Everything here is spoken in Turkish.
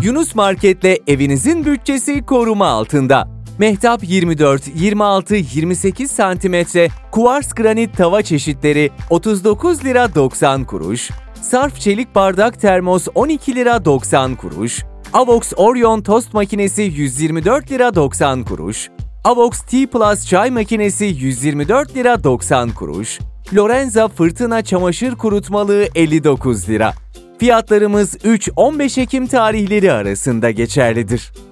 Yunus Market'le evinizin bütçesi koruma altında. Mehtap 24, 26, 28 cm kuvars granit tava çeşitleri 39 lira 90 kuruş, Sarf çelik bardak termos 12 lira 90 kuruş, Avox Orion tost makinesi 124 lira 90 kuruş, Avox T Plus çay makinesi 124 lira 90 kuruş, Lorenza fırtına çamaşır kurutmalığı 59 lira. Fiyatlarımız 3-15 Ekim tarihleri arasında geçerlidir.